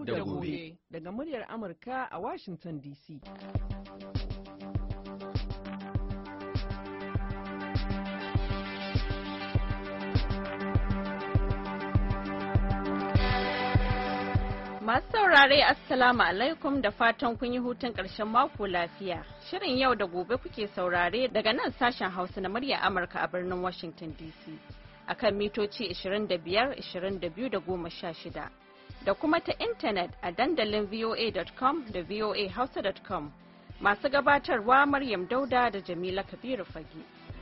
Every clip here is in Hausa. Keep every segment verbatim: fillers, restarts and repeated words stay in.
da gobe daga muryar Amurka a Washington D C. Masu saurare Assalamu alaikum da fatan kun yi hutun ƙarshen mako lafiya. Shirin yau da gobe kuke saurare daga nan sashen Hausa na murya Amurka a birnin Washington D C. Akan mitoci ishirin da biyar, ishirin da biyu da goma sha shida. Da kuma ta intanet a dandalin V O A dot com da V O A Hausa dot com. Masu gabatarwa Maryam Dauda da Jamila Kabiru Fage.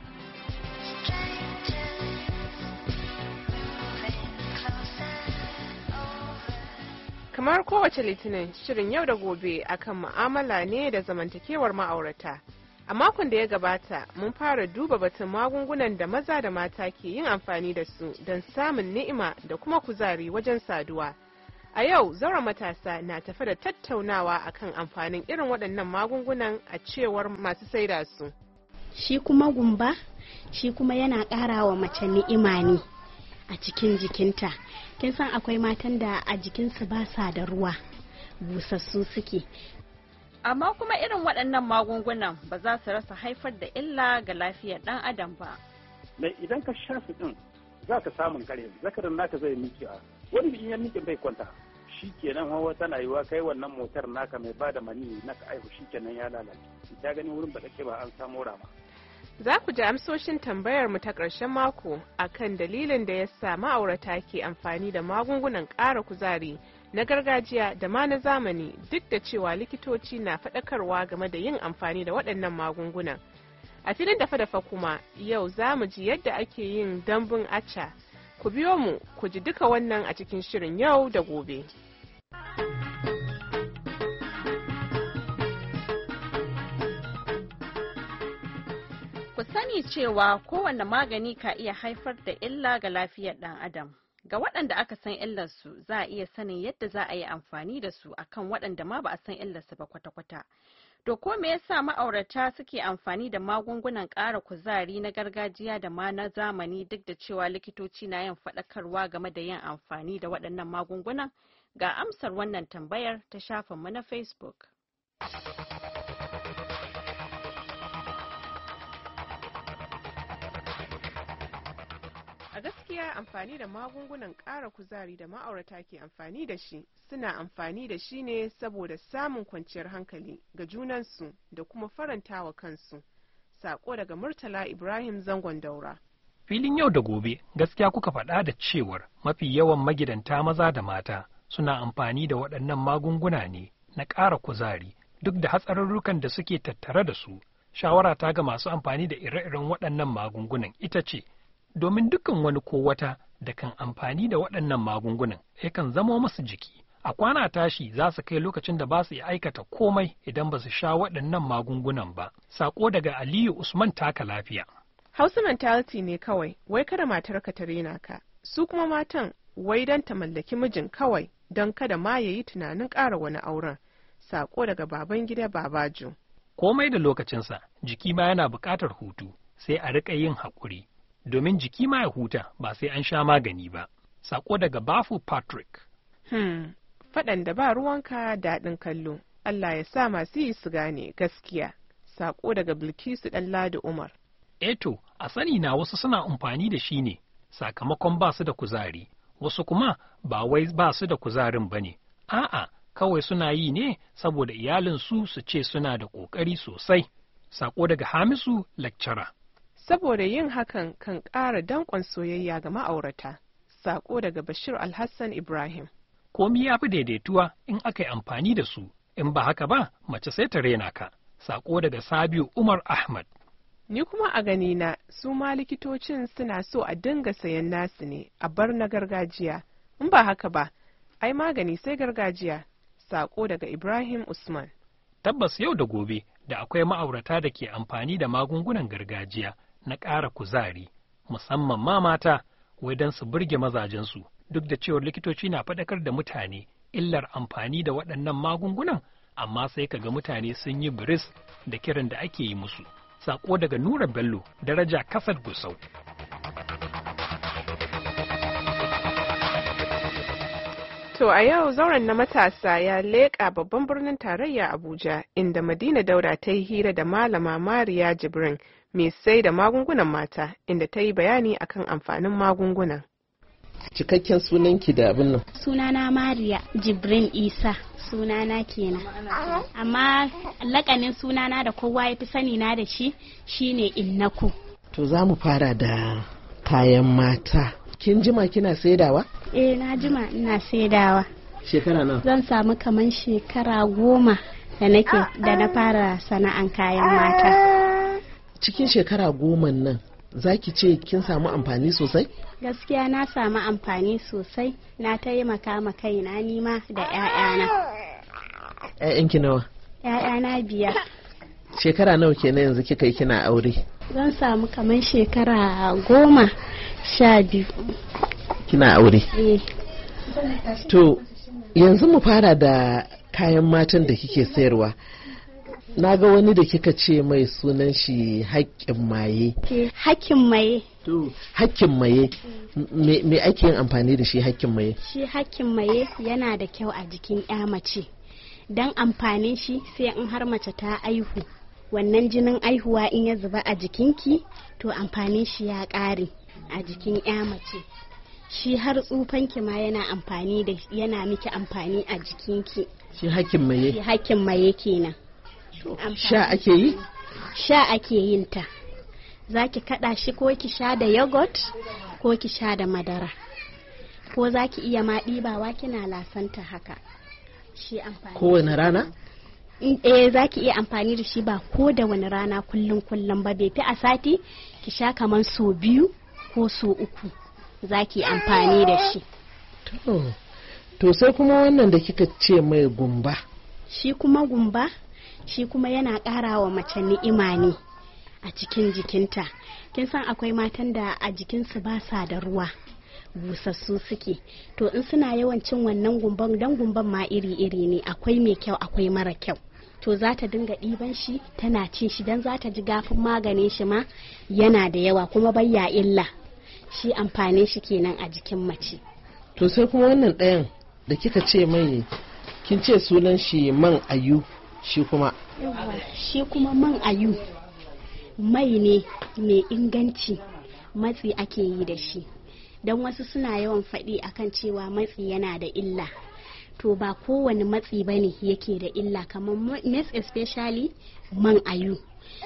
Kamar kowace litinin shirin yau da gobe akan mu'amala ne da zamantakewar ma'aurata. A makon da ya gabata mun fara duba batun magungunan da maza da mata ke yin amfani da su don samun ni'ima da kuma kuzari wajen saduwa. A yau zauren matasa na tafi da tattaunawa akan amfanin irin waɗannan magungunan a cewar masu saida su. Shi kuma gumba, shi kuma yana ƙara wa mace ni'ima ne a cikin jikinta. Kin san akwai matan da a jikinsu ba sa da ruwa, busassu suke. Amma kuma irin waɗannan magungunan ba za su rasa haifar da illa ga lafiyar ɗan adam ba. Mai idan ka sha su ɗin za ka samun kare, zakarin naka zai miƙe a wani in ya miƙe bai kwanta. Shi kenan hawa tana yiwa kai wannan motar naka mai bada mani naka aihu shi kenan ya lalace. Ta gani wurin ba take ba an samu rama. Za ku ji amsoshin tambayar mu ta ƙarshen mako akan dalilin da ya sa ma'aurata ke amfani da magungunan ƙara kuzari na gargajiya da ma na zamani duk da cewa likitoci na faɗakarwa game da yin amfani da waɗannan magungunan. A filin dafa-dafa kuma yau za mu ji yadda ake yin dambun acha. Ku biyo mu ku ji duka wannan a cikin shirin yau da gobe. Ku sani cewa kowane magani ka iya haifar da illa ga lafiyar ɗan adam. Ga waɗanda aka san illarsu za a iya sanin yadda za a yi amfani da su akan waɗanda ma ba a san illarsu ba kwata-kwata. To ko me yasa ma'aurata suke amfani da magungunan ƙara kuzari na gargajiya da ma na zamani duk da cewa likitoci na yin faɗakarwa game da yin amfani da waɗannan magungunan? Ga amsar wannan tambayar ta shafinmu na Facebook. A gaskiya amfani da magungunan ƙara kuzari da ma'aurata ke amfani da shi suna amfani da shi ne saboda samun kwanciyar hankali ga junansu da kuma farantawa kansu. Sako daga Murtala Ibrahim Zangon Daura. Filin yau da gobe gaskiya kuka faɗa da cewar mafi yawan magidanta maza da mata suna amfani da waɗannan magunguna ne na ƙara kuzari duk da hatsarurrukan da suke tattare da su. Shawara ta ga masu amfani da ire-iren waɗannan magungunan ita ce domin dukkan wani ko wata da kan amfani da waɗannan magungunan yakan zamo masu jiki. A kwana tashi za su kai lokacin da ba su iya aikata komai idan ba su sha waɗannan magungunan ba. Sako daga Aliyu Usman Taka Lafiya. Hausa mentality ne kawai, wai kada matarka ta rena ka. Su kuma matan wai don ta mallaki mijin kawai don kada ma ya yi tunanin ƙara wani auren. Sako daga baban gida Babajo. Komai da lokacinsa, jiki ma yana buƙatar hutu, sai a riƙa yin haƙuri. Domin jiki ma ya huta ba sai an sha magani ba. Sako daga Bafu Patrick. Hmm, faɗan da ba ruwanka daɗin kallo. Allah ya sa masu yi su gane gaskiya. Sako daga Bilkisu Ɗanladi Umar. Eto, a sani na wasu suna amfani da shi ne, sakamakon ba su da kuzari, wasu kuma ba wai ba su da kuzarin ba ne. A'a, kawai suna yi ne saboda iyalinsu su ce suna da ƙoƙari sosai. Sako daga Hamisu Lecturer. Saboda yin hakan kan ƙara danƙon soyayya ga ma'aurata. Sako daga Bashir Alhassan Ibrahim. Komi ya fi daidaituwa in aka yi amfani da su, in ba haka ba mace sai ta rena ka. Sako daga Sabiu Umar Ahmad. Ni kuma a ganina su ma likitocin suna so a dinga sayan nasu ne a bar na gargajiya. In ba haka ba, ai magani sai gargajiya. Sako daga Ibrahim Usman. Tabbas yau da gobe da akwai ma'aurata da ke amfani da magungunan gargajiya na ƙara kuzari, musamman ma mata, wai don su burge mazajensu, duk da cewar likitoci na faɗakar da mutane illar amfani da waɗannan magungunan, amma sai kaga mutane sun yi biris da kiran da ake yi musu. Sako daga Nura Bello, daraja Kasar Gusau. To a yau zauren na matasa ya leƙa babban birnin tarayya Abuja inda Madina Dauda ta yi hira da Malama Mariya Jibrin mai sai da magungunan mata inda ta yi bayani akan amfanin magungunan. Cikakken sunanki da abin nan? Sunana Mariya Jibrin Isa sunana kenan. Amma lakanin sunana da kowa ya fi sani na da shi shine Innaku. To za mu fara da kayan mata. Kin jima kina saidawa? Eh na jima ina saidawa. Shekara nawa? Zan samu kaman shekara goma da nake da na fara sana'an kayan mata. Cikin shekara goma nan zaki ce kin samu amfani sosai? Gaskiya na samu amfani sosai. Na taimaka ma kaina nima da 'ya'yana. ‘Ya'yanki nawa? ‘Ya'yana biyar. Shekara nawa kenan yanzu kika yi kina aure? Zan samu kamar shekara goma sha biyu. Kina aure? Eh. To yanzu mu fara da kayan matan da kike sayarwa. Na ga wani da kika ce mai sunan shi haƙƙin maye. Haƙƙin maye. To haƙƙin maye me, me ake yin amfani da shi haƙƙin maye? Shi haƙƙin maye yana da kyau a jikin ƴa mace. Dan amfanin shi sai in har mace ta aihu. Wannan jinin aihuwa in ya zuba a jikinki to amfanin shi ya ƙare a jikin ƴa mace. Shi har tsufanki ma yana amfani da yana miki amfani a jikinki. Shi haƙƙin maye? Shi haƙƙin maye kenan. Sha ake yi? Sha ake yin ta. Za ki kaɗa shi ko ki sha da yogurt ko ki sha da madara. Ko za ki iya ma ɗibawa kina lasanta haka. Shi amfani. Kowane rana? Eh za ki iya amfani da shi ba ko da wani rana kullum kullum ba, bai fi a sati ki sha kamar so biyu ko so uku za ki amfani da shi. To, to sai kuma wannan da kika ce mai gumba. Shi kuma gumba shi kuma yana ƙara wa mace ni'ima ne a cikin jikinta. Kin san akwai matan da a jikinsu ba sa da ruwa, busassu suke. To in suna yawan cin wannan gumban, dan gumban ma iri-iri ne, akwai mai kyau akwai mara kyau. To za ta dinga ɗiban shi tana cin shi dan za ta ji gafin maganin shi ma yana da yawa kuma bayya illa. Shi amfanin shi kenan a jikin mace. To sai kuma wannan ɗayan da kika ce mai, kin ce sunan shi man ayu. Shi kuma shi kuma man ayu mai ne mai inganci, matsi ake yi da shi. Don wasu suna yawan faɗi akan cewa matsi yana da illa. To ba kowane matsi bane yake da illa, kamar most especially man ayu.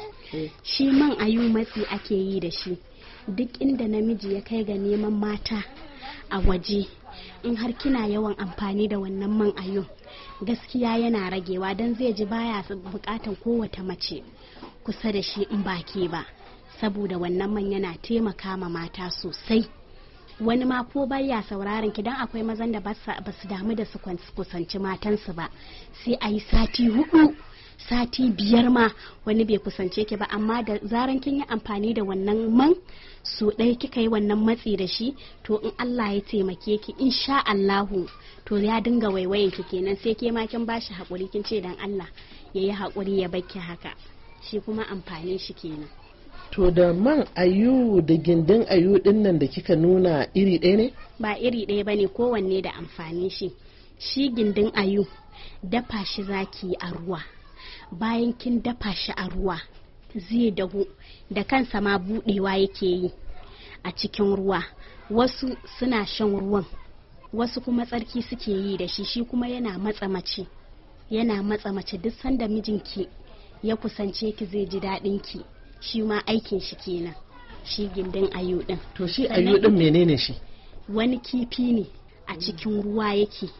Shi man ayu matsi ake yi da shi. Duk inda namiji ya kai ga neman mata a waje, in har kina yawan amfani da wannan man ayu, gaskiya yana ragewa don zai ji baya bukatan kowace mace kusa da shi in baki ba, saboda wannan man yana taimaka ma mata sosai. Wani ma ko baya sauraron ki, dan akwai mazan da ba su damu da su kusanci matansu ba, sai a yi sati hudu sati biyar ma wani bai kusance ki ba, amma da zaran kin yi amfani da wannan man so ɗaya kika yi wannan matsi da shi, to in Allah ya taimake ki insha Allahu to ya dinga waiwayen ki kenan, sai ke ma kin bashi hakuri kin ce dan Allah yayi hakuri ya baki haka. Shi kuma amfanin shi kenan. To da man ayu da gindin ayu din nan da kika nuna iri ɗaya ne? Ba iri ɗaya bane, kowanne da amfanin shi. Shi gindin ayu dafa shi zaki a ruwa, bayan kin dafa shi a ruwa zai dahu da kansa ma budewa yake yi a cikin ruwa. Wasu suna shan ruwan, wasu kuma tsarki suke yi da shi. Shi kuma yana matsa mace, yana matsa mace duk sanda mijinki ya kusance ki zai ji daɗin ki. Shi ma aikin shi kenan, shi gindin ayu din. To shi ayu din menene shi? Wani kifi ne a cikin ruwa yake,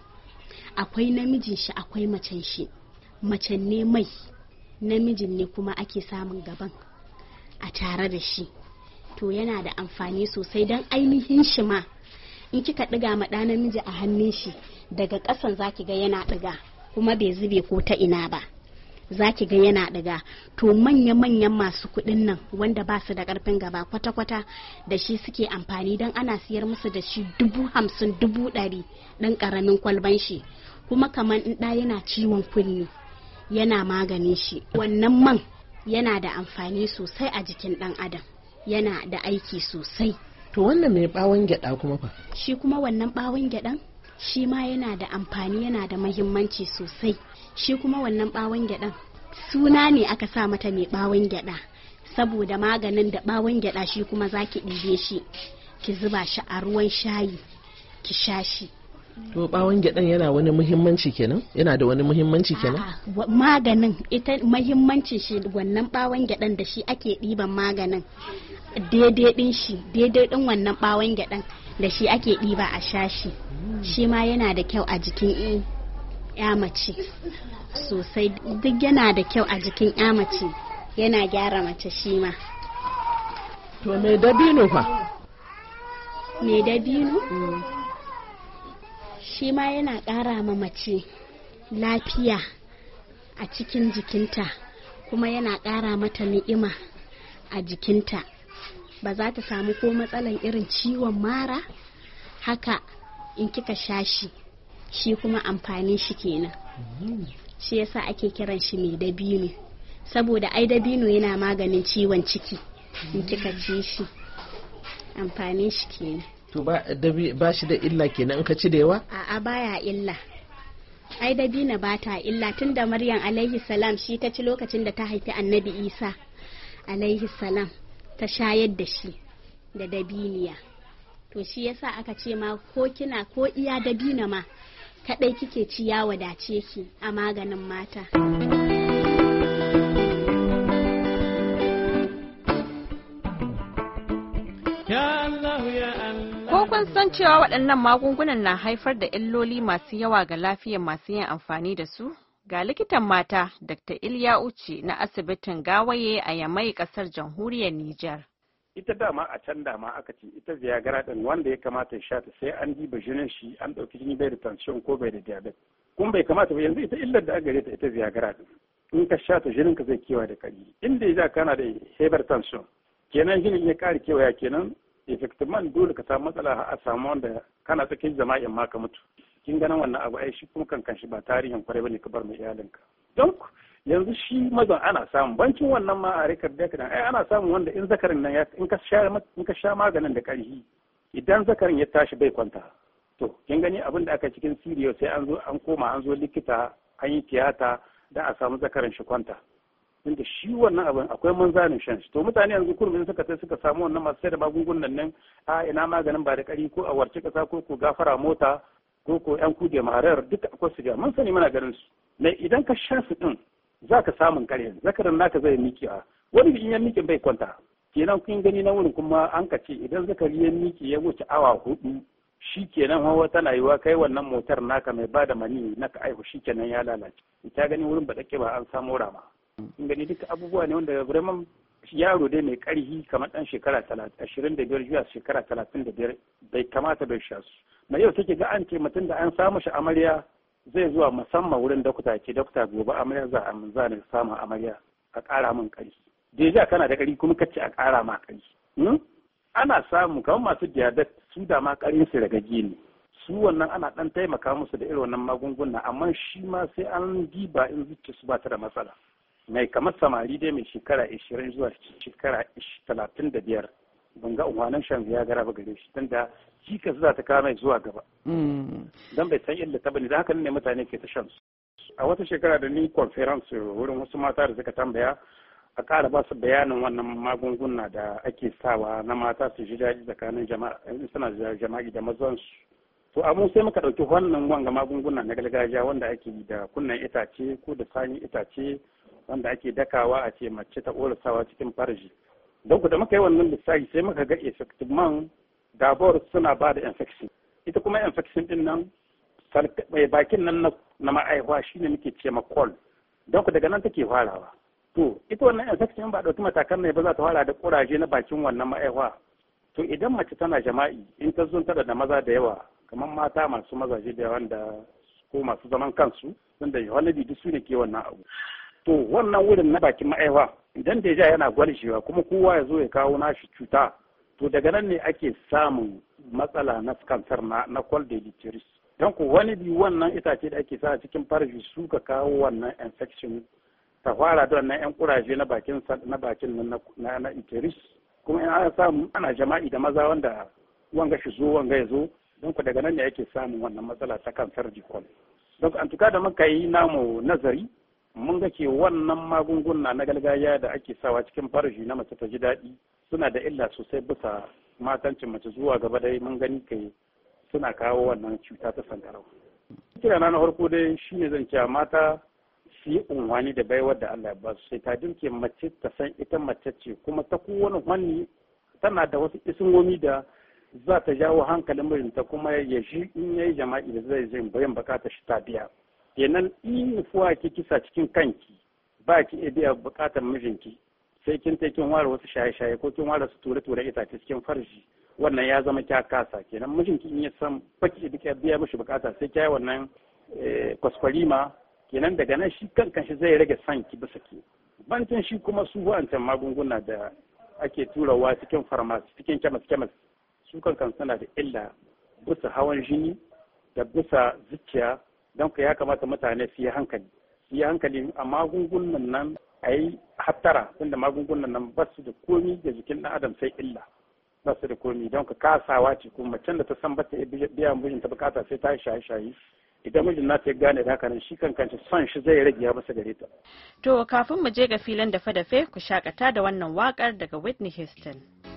akwai namijin shi akwai macen shi. Macen ne mai, namijin ne kuma ake samun gaban a tare da shi. To yana da amfani sosai don ainihin shi ma in kika ɗiga ma ɗa namiji a hannun shi, daga ƙasan zaki ga yana ɗiga kuma bai zube ko ta ina ba, zaki ga yana ɗiga. To manya-manyan masu kuɗin nan wanda ba su da ƙarfin gaba kwata-kwata da shi suke amfani, don ana siyar musu da shi dubu hamsin dubu ɗari ɗan ƙaramin kwalban shi. Kuma kamar in ɗa yana ciwon kunne yana maganin shi. Wannan man yana da amfani sosai a jikin ɗan adam, yana da aiki sosai. To wannan mai bawon gyada kuma fa? Shi kuma wannan bawon gyadan shi ma yana da amfani, yana da mahimmanci sosai. Shi kuma wannan bawon gyaɗan suna ne aka sa mata mai bawon gyaɗa, saboda maganin da bawon gyaɗa shi kuma za ki ɗibe shi ki zuba shi a ruwan shayi ki sha shi. To bawon gyaɗan yana wani muhimmanci kenan? Yana da wani muhimmanci kenan? A'a, maganin ita muhimmancin shi wannan bawon gyaɗan da shi ake ɗiban maganin. Daidai ɗin shi, daidai ɗin wannan bawon gyaɗan da shi ake ɗiba a sha shi. Shi ma yana da kyau a jikin ya mace sosai, duk yana da kyau a jikin ya mace, yana gyara mace shi ma. To me dabino fa? Me dabino? Mm. Shi ma yana ƙara ma mace lafiya a cikin jikinta, kuma yana ƙara mata ni'ima a jikinta. Ba za ta samu ko matsalan irin ciwon mara haka in kika sha shi. Shi kuma amfanin shi kenan. Shi yasa ake kiran shi mai dabino, saboda ai dabino yana maganin ciwon ciki in kika ci shi. Amfanin shi kenan. To ba ba shi da illa kenan in ka ci da yawa? A'a, baya illa. Ai dabino ba ta illa, tunda Maryam alaihi salam shi ta ci lokacin da ta haifi Annabi Isa alaihi salam, ta shayar da shi da dabiniya. To shi yasa aka ce ma ko kina ko iya dabino ma kadai kike ci ya wadace ki a maganin mata. Ko kun san cewa waɗannan magungunan na haifar da illoli masu yawa ga lafiyar masu yin amfani da su? Ga likitan mata Dakta Iliya Uche na asibitin Gawaye a Yamai, ƙasar jamhuriyar Nijar. Ita dama a can dama aka ce ita Viagra din wanda ya kamata ya sha ta sai an diba jinin shi, an ɗauki jini bai da tension ko bai da diabetes. Kuma bai kamata ba, yanzu ita illar da aka gare ta ita Viagra din. In ka sha ta jinin ka zai kewa da kari. Inda ya kana da hypertension kenan jinin ya ƙara kewaya kenan effectivement dole ka samu matsala a samu wanda kana tsakin jama'in ma ka mutu. Kin ganin wannan abu ai shi kuma kankan shi ba tarihin kwarai bane ka bar mai iyalinka. Don yanzu shi mazan ana samu bancin wannan ma a rikar da kana ai ana samu wanda in zakarin nan ya in ka sha in ka sha maganin da ƙarfi idan zakarin ya tashi bai kwanta. To kin gani abin da aka cikin siriyo sai an zo an koma an zo likita an yi tiyata da a samu zakarin shi kwanta. Inda shi wannan abin akwai manzanin shan shi. To mutane yanzu kurmin suka sai suka samu wannan masu sai da magungunan nan a ina maganin ba da ƙari ko a warce kasa ko ko gafara mota ko ko yan kuje maharar duka akwai su ga mun sani muna ganin su. Ne idan ka sha su din za ka samun ƙarya zakarin naka zai miki a wani in ya miki bai kwanta. Kenan kun gani na wurin kuma an ka ce idan zakari ya miki ya wuce awa hudu shi kenan hawa tana yiwa kai wannan motar naka mai bada mani naka aihu shi kenan ya lalace. Ita gani wurin ba dake ba an samu rama. In gani duka abubuwa ne wanda vraiment yaro dai mai karhi kamar dan shekara ashirin da biyar zuwa shekara talatin da biyar bai kamata bai sha su. Na yau take ga an ce mutum da an samu shi amarya zai zuwa musamman wurin dokta ce dokta gobe amarya za a za ne samun amarya a ƙara min ƙarfi. Deja kana da ƙari kuma kace a ƙara ma ƙarfi. Ana samu kamar masu diabetes su da ma ƙarin su daga gini. Su wannan ana ɗan taimaka musu da irin wannan magunguna amma shi ma sai an diba in zuciya su ba ta da matsala. Mai kamar samari dai mai shekara ashirin zuwa shekara talatin da biyar ban ga unwanan shan Viagra ba gare shi tunda cikas za ta kawo mai zuwa gaba. Don bai san illa ta bane da haka ne mutane ke ta shan su. A wata shekara da ni conference wurin wasu mata da suka tambaya a ƙara ba su bayanin wannan magunguna da ake sawa na mata su ji daɗi tsakanin jama'a suna da jama'i da mazansu. To amma sai muka ɗauki wannan wanga magunguna na gargajiya wanda ake da kunnen itace ko da sanyin itace wanda ake dakawa a ce mace ta sawa cikin farji. Don da muka yi wannan lissafi sai muka ga effectivement dabor suna ba da infection. Ita kuma infection din nan bakin nan na ma'aihuwa shine muke ce ma col. Don daga nan take farawa. To ita wannan infection ba ɗauki matakan ne ba za ta fara da kuraje na bakin wannan ma'aihuwa. To idan mace tana jama'i in ta zunta da maza da yawa kamar mata masu mazaje da yawa da ko masu zaman kansu wanda wani duk su ne ke wannan abu. To wannan wurin na bakin ma'aiwa idan deja yana gwalshewa kuma kowa ya zo ya kawo nashi cuta to daga nan ne ake samun matsala na kansar na na col de l'utérus. Don ko wani bi wannan itace da ake sa cikin farji su ka kawo wannan infection ta fara da wannan yan kuraje na bakin na bakin nan na na utérus kuma in ana samu ana jama'i da maza wanda wanga shi zo wanga ya zo don ku daga nan ne ake samun wannan matsala ta kansar jikon. Don an tuka da muka yi namu nazari mun ga ke wannan magunguna na gargajiya da ake sawa cikin farji na mace ta ji daɗi suna da illa sosai bisa matancin mace zuwa gaba dai mun gani kai suna kawo wannan cuta ta sankarau. Kira na na farko dai shine zan cewa mata su yi unwani da baiwar da Allah ya ba su sai ta dinke mace ta san ita mace ce kuma ta kowane wani tana da wasu isingomi da za ta jawo hankalin mijinta kuma ya shi in yayi jama'i da zai zai bayan bukatar shi ta biya. Kenan in fuwa ki kisa cikin kanki ba ki iya biya bukatar mijinki sai kin ta kin ware wasu shaye-shaye ko kin ware su ture-ture itace cikin farji wannan ya zama kya kasa kenan mijinki in ya san baki da biya mishi bukata sai kya wannan kwaskwarima kenan daga nan shi kankan shi zai rage san ki bisa ki. Bancin shi kuma su wa'ancan magunguna da ake turawa cikin farmasi cikin kemis kemis su kankan suna da illa bisa hawan jini da bisa zuciya don ka ya kamata mutane su yi hankali su yi hankali a magungunan nan a yi hattara tunda magungunan nan ba su da komi da jikin ɗan adam sai illa ba su da komi don ka kasawa ce kuma macen da ta san ba ta biya mijinta bukata sai ta yi shaye-shaye idan mijin na ta gane da haka nan shi kan kanci son shi zai rage ya masa gare ta. To kafin mu je ga filin dafe-dafe ku shakata da wannan wakar daga Whitney Houston.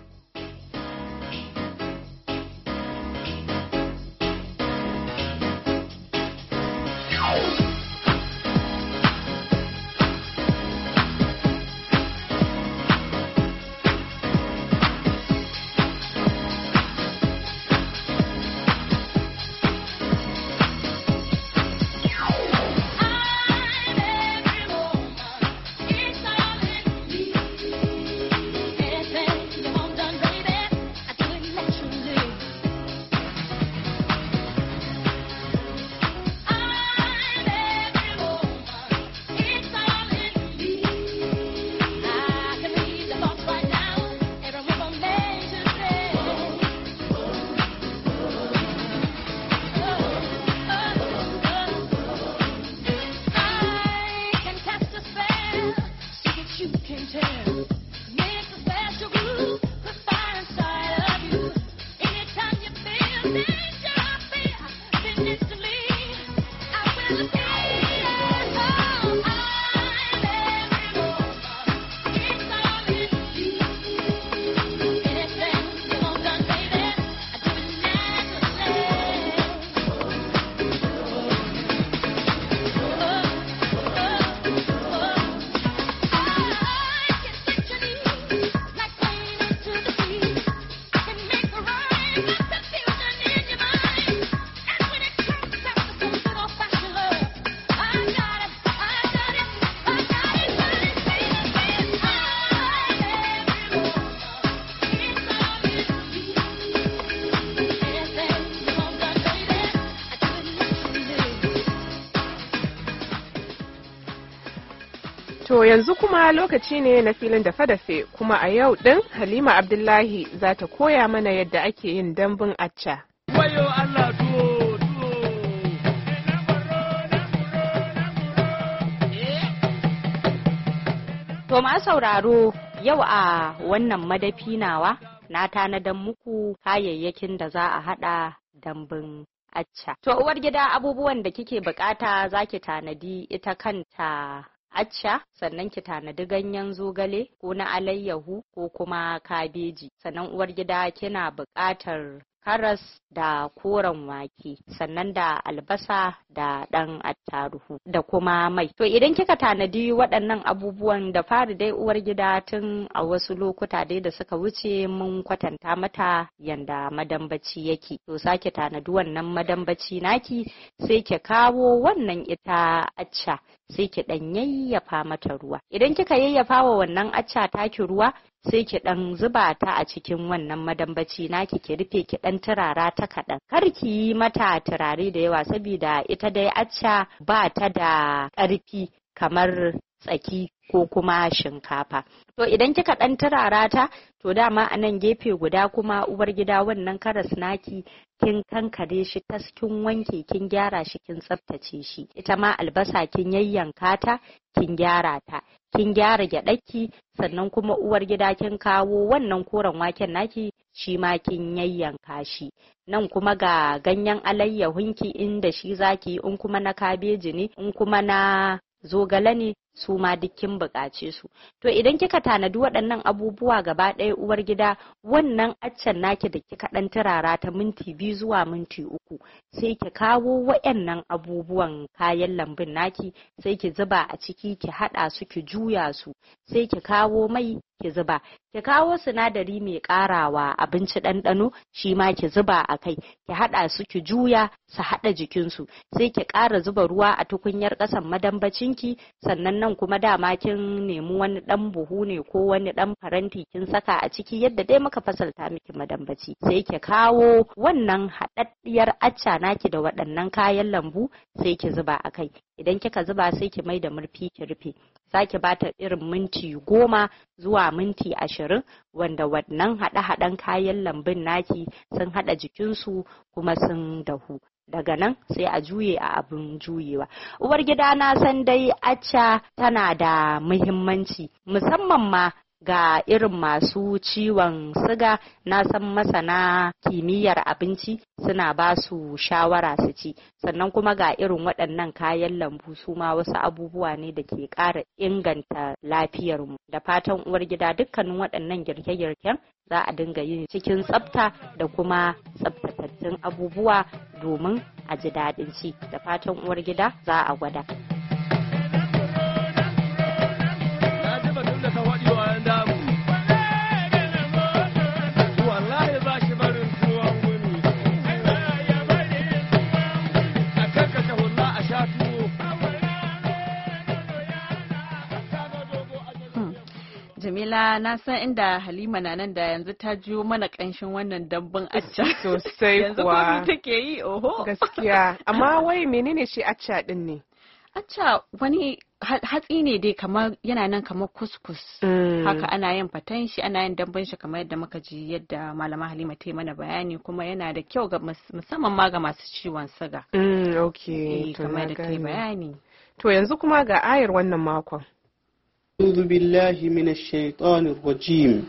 To yanzu kuma lokaci ne na filin dafe-dafe kuma a yau ɗin Halima Abdullahi za ta koya mana yadda ake yin dambun acca. Wayo Allah tuwo tuwo. To ma sauraro yau a wannan madafi nawa na tanadan muku kayayyakin da za a haɗa dambun acca. To uwar gida abubuwan da kike bukata zaki tanadi ita kanta acca, sannan ki tanadi ganyen zogale ko na alayyahu ko kuma kabeji. Sannan uwar gida kina buƙatar karas da koren wake, sannan da albasa da ɗan attaruhu da kuma mai. To idan kika tanadi waɗannan abubuwan da fari dai uwar gida tun a wasu lokuta dai da suka wuce mun kwatanta mata yanda madambaci yake. To sake tanadi wannan madambaci naki sai ki kawo wannan ita acca sai ki ɗan yayyafa mata ruwa. Idan kika yayyafa wa wannan acca taki ruwa sai ki ɗan zuba ta a cikin wannan madambaci naki ki rufe ki ɗan turara ta kaɗan. Kar ki yi mata turare da yawa saboda ita dai acca ba ta da ƙarfi kamar tsaki ko kuma shinkafa. To idan kika ɗan turara ta, to dama a nan gefe guda kuma uwar gida wannan karas naki kin kankare shi tas kin wanke kin gyara shi kin tsaftace shi. Ita ma albasa kin yayyanka ta kin gyara ta. Kin gyara gyaɗaki sannan kuma uwar gida kin kawo wannan koren waken naki shi ma kin yayyanka shi. Nan kuma ga ganyen alayyahunki inda shi zaki, in kuma na kabeji ne, in kuma na zogale ne, su ma dukkin buƙace su. To idan kika tanadi waɗannan abubuwa gaba ɗaya uwar gida, wannan accen naki da kika ɗan turara ta minti biyu zuwa minti uku, sai ki kawo waɗannan abubuwan kayan lambun naki, sai ki zuba a ciki, ki haɗa su, ki juya su, sai ki kawo mai ki zuba, ki kawo sinadari mai ƙarawa abinci ɗanɗano shi ma ki zuba a kai, ki haɗa su, ki juya su haɗa jikinsu, sai ki ƙara zuba ruwa a tukunyar ƙasan madambacinki. Sannan nan kuma dama kin nemi wani ɗan buhu ne ko wani ɗan faranti kin saka a ciki yadda dai muka fasalta miki madambaci, sai ki kawo wannan haɗaɗɗiyar acca naki da waɗannan kayan lambu, sai ki zuba a kai. Idan kika zuba sai ki mai da murfi ki rufe, sake bata irin minti goma zuwa minti ashirin, wanda wannan haɗe-haɗen kayan lambun naki sun haɗa jikinsu kuma sun dahu. Daga nan sai a juye a abin juyewa. Uwar gida, na san dai acca tana da muhimmanci musamman ma ga irin masu ciwon siga. Na san masana kimiyyar abinci suna ba su shawara su ci. Sannan kuma ga irin waɗannan kayan lambu su ma wasu abubuwa ne da ke ƙara inganta lafiyarmu. Da fatan uwar gida dukkanin waɗannan girke-girken za a dinga yin cikin tsafta da kuma tsaftatattun abubuwa domin a ji daɗin ci. Da fatan uwar gida za a gwada. Jamila, na san inda Halima na nan da yanzu ta jiyo mana kanshin wannan dambun acca sosai kuwa. Yanzu kuma take yi, oho. Gaskiya. Amma wai menene shi acca din ne? Acca wani hatsi ne dai, kamar yana nan kamar kuskus. Mm. Haka ana yin fatan shi, ana yin dambun shi kamar yadda muka ji yadda malama Halima ta yi mana bayani, kuma yana da kyau ga musamman ma ga masu ciwon siga. Mm, okay. E, kamar da ta yi bayani. To yanzu kuma ga ayar wannan makon. أعوذ بالله من الشيطان الرجيم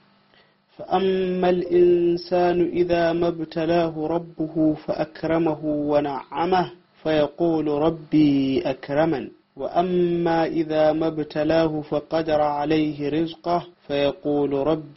فأما الإنسان إذا ما ابتلاه ربه فأكرمه ونعمه فيقول ربي أكرمن وأما إذا ما ابتلاه فقدر عليه رزقه فيقول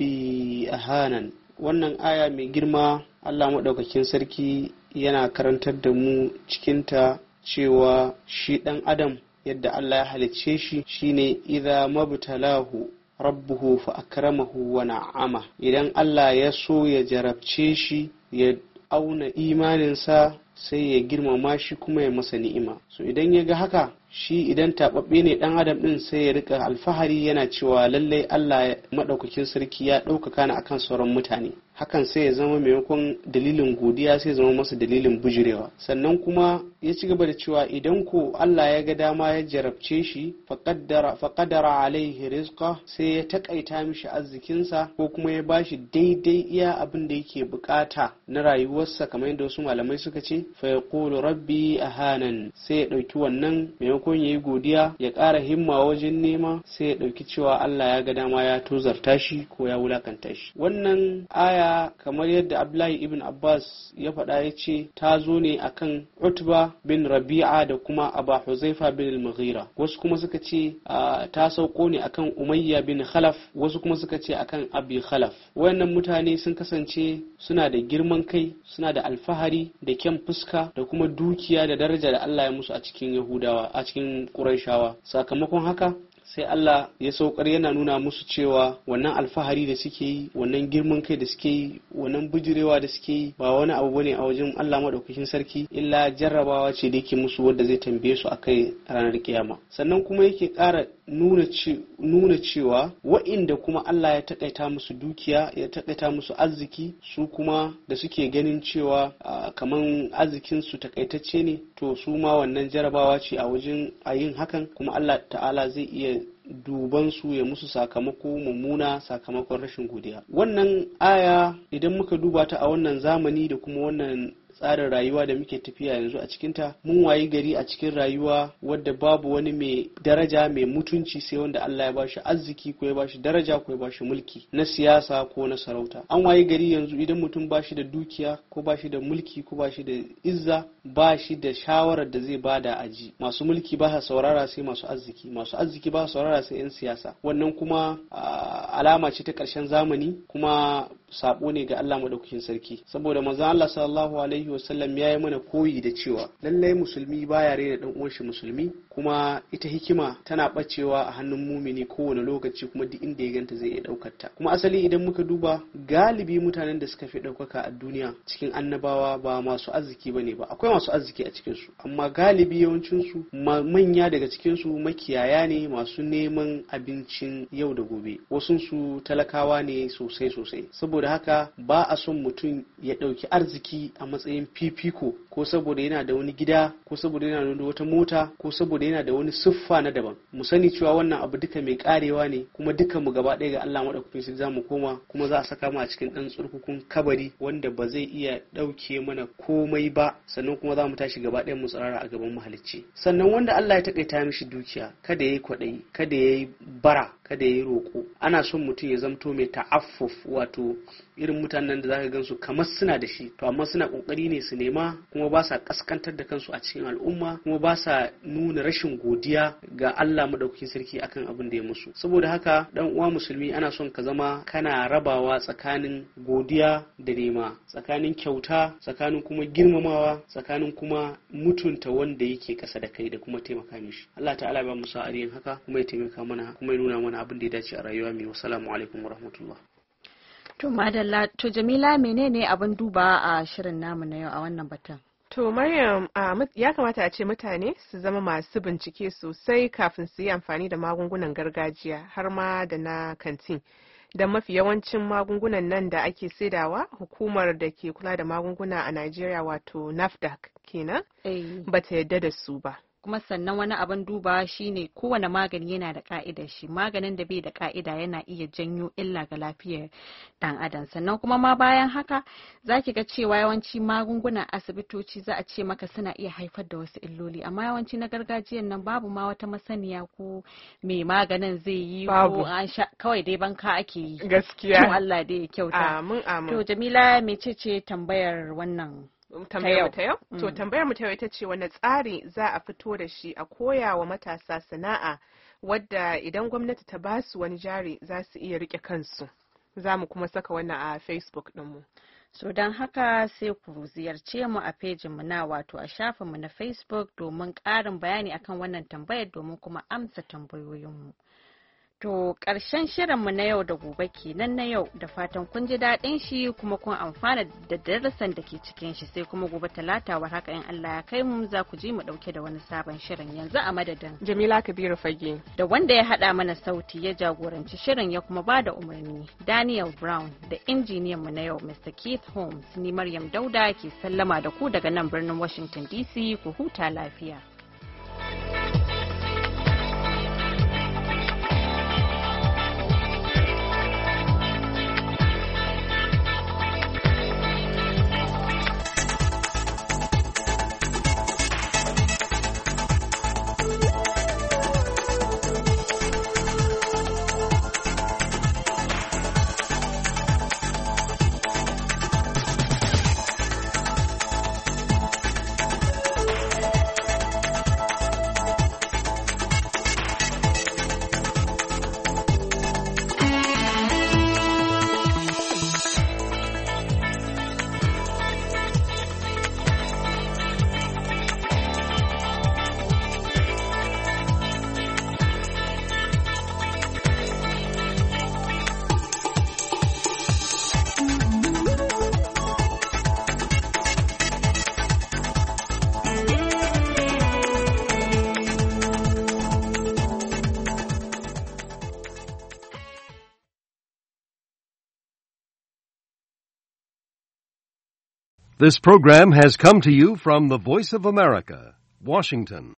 ربي أهانن. Wannan aya mai girma Allah maɗaukakin sarki yana karantar da mu cikinta cewa shi ɗan adam yadda Allah ya halicce shi shine idza mabtalahu rabbuhu fa akramahu wa na'ama. Idan Allah ya so ya jarabce shi, ya auna imaninsa, sai ya girmama shi kuma ya masa ni'ima. So idan ya ga haka, shi idan taɓaɓɓe ne ɗan adam ɗin, sai ya rika alfahari yana cewa lallai Allah maɗaukakin sarki ya ɗaukaka ni akan sauran mutane. Hakan sai ya zama maimakon dalilin godiya, sai ya zama masa dalilin bujurewa. Sannan kuma ya ci gaba da cewa idan ko Allah ya ga dama ya jarabce shi, faƙaddara alaihi rizqa, sai ya taƙaita mishi arzikinsa ko kuma ya bashi daidai iya abin da yake bukata na rayuwarsa, kamar yadda wasu malamai suka ce, fa yaqulu rabbi ahanan, sai ya ɗauki wannan maimakon ya yi godiya ya ƙara himma wajen nema, sai ya ɗauki cewa Allah ya ga dama ya tozarta shi ko ya wulakanta shi. Wannan aya kamar yadda Abdullahi ibn Abbas ya faɗa ya ce ta zo ne akan Utba bin Rabi'a da kuma Aba Huzaifa bin al-Mughira. Wasu kuma suka ce ta sauko ne akan Umayya bin Khalaf, wasu kuma suka ce akan Abi Khalaf. Wayannan mutane sun kasance suna da girman kai, suna da alfahari da kyan fuska da kuma dukiya da daraja da Allah ya musu a cikin Yahudawa, a cikin Qurayshawa. Sakamakon haka sai Allah ya saukar yana nuna musu cewa wannan alfahari da suke yi, wannan girman kai da suke yi, wannan bijirewa da suke yi ba wani abu bane a wajen Allah madaukakin sarki, illa jarrabawa ce da yake musu wadda zai tambaye su akai ranar kiyama. Sannan kuma yake ƙara nuna ce nuna cewa wa'inda kuma Allah ya takaita musu dukiya, ya takaita musu arziki, su kuma da suke ganin cewa kaman arzikin su takaitacce ne, to su ma wannan jarrabawa ce a wajen a yin hakan, kuma Allah ta'ala zai iya duban su ya musu sakamako mummuna sakamakon rashin godiya. Wannan aya idan muka duba ta a wannan zamani da kuma wannan tsarin rayuwa da muke tafiya yanzu a cikinta, mun wayi gari a cikin rayuwa wadda babu wani mai daraja mai mutunci sai wanda Allah ya bashi arziki ko ya bashi daraja ko ya bashi mulki na siyasa ko na sarauta. An wayi gari yanzu idan mutum bashi da dukiya ko bashi da mulki ko bashi da izza, bashi da shawarar da zai bada aji. Masu mulki ba sa saurara sai masu arziki, masu arziki ba sa saurara sai 'yan siyasa. Wannan kuma alama ce ta ƙarshen zamani, kuma sabo ne ga Allah madaukakin sarki, saboda manzon Allah sallallahu alaihi wasallam ya yi mana koyi da cewa lallai musulmi baya rena dan uwan shi musulmi, kuma ita hikima tana bacewa a hannun mumini kowane lokaci, kuma duk inda ya ganta zai iya daukar ta. Kuma asali idan muka duba, galibi mutanen da suka fi daukaka a duniya cikin annabawa ba masu arziki bane ba, akwai masu arziki a cikin su, amma galibi yawancin su manya daga cikin su makiyaya ne masu neman abincin yau da gobe, wasun su talakawa ne sosai sosai. Saboda haka ba a son mutum ya dauki arziki a matsayin fifiko, ko saboda yana da wani gida, ko saboda yana da wata mota, ko saboda yana da wani siffa na daban. Mu sani cewa wannan abu duka mai karewa ne, kuma dukan mu gaba ɗaya ga Allah madaukakin sarki zamu koma, kuma za a saka mu a cikin dan tsurkukun kabari wanda ba zai iya dauke mana komai ba, sannan kuma za mu tashi gaba ɗaya mu tsarara a gaban mahalicci. Sannan wanda Allah ya takaita mishi dukiya, kada yayi kwadayi, kada yayi bara, kada yayi roko. Ana son mutum ya zamto mai ta'affuf, wato irin mutanen da zaka gansu kamar suna da shi, to amma suna kokari ne su nema, kuma ba sa kaskantar da kansu a cikin al'umma, kuma ba sa nuna rashin godiya ga Allah madaukakin sarki akan abin da ya musu. Saboda haka dan uwa musulmi, ana son ka zama kana rabawa tsakanin godiya da nema, tsakanin kyauta, tsakanin kuma girmamawa, tsakanin kuma mutunta wanda yake kasa da kai da kuma taimaka mishi. Allah ta'ala ba mu sa'ariyin haka, kuma ya taimaka mana, kuma ya nuna mana abin da ya dace a rayuwa mai. Wassalamu alaikum warahmatullah. To madalla, to Jamila, menene abin duba a shirin namu na yau a wannan batun? To Maryam, ya kamata a ce mutane su zama masu bincike sosai kafin su yi amfani da magungunan gargajiya har ma da na kantin. Da mafi yawancin magungunan nan da ake saidawa, hukumar da ke kula da magunguna a Najeriya wato NAFDAC kenan, ba ta yadda da su ba. Kuma sannan wani abin duba shine kowane magani yana da ka'idar shi, maganin da bai da ka'ida yana iya janyo illa ga lafiyar dan adam. Sannan kuma ma bayan haka zaki ga cewa yawanci magungunan asibitoci za a ce maka suna iya haifar da wasu illoli, amma yawanci na gargajiyan nan babu ma wata masaniya ko me maganin zai yi, ko an sha kawai dai banka ake yi. Gaskiya. To Allah dai ya kyauta. Amin amin. To Jamila, mecece tambayar wannan tambayar ta yau? To tambayar mu ta yau ita ce wani tsari za a fito da shi a koya wa matasa sana'a wadda idan gwamnati ta ba su wani jari za su iya rike kansu. Za mu kuma saka wannan a Facebook ɗinmu. So don haka sai ku ziyarce mu a fejinmu na wato a shafinmu na Facebook domin ƙarin bayani akan wannan tambayar, domin kuma amsa tambayoyinmu. To ƙarshen shirinmu na yau da gobe kenan na yau, da fatan kun ji daɗin shi kuma kun amfana da darasan da ke cikin shi. Sai kuma gobe talata war haka in Allah ya kai mu za ku ji mu ɗauke da wani sabon shirin. Yanzu a madadin Jamila Kabiru Fage da wanda ya haɗa mana sauti ya jagoranci shirin ya kuma ba da umarni Daniel Brown, da injiniyan mu na yau Mister Keith Holmes, ni Maryam Dauda ke sallama da ku daga nan birnin Washington D C. Ku huta lafiya. This program has come to you from the Voice of America, Washington.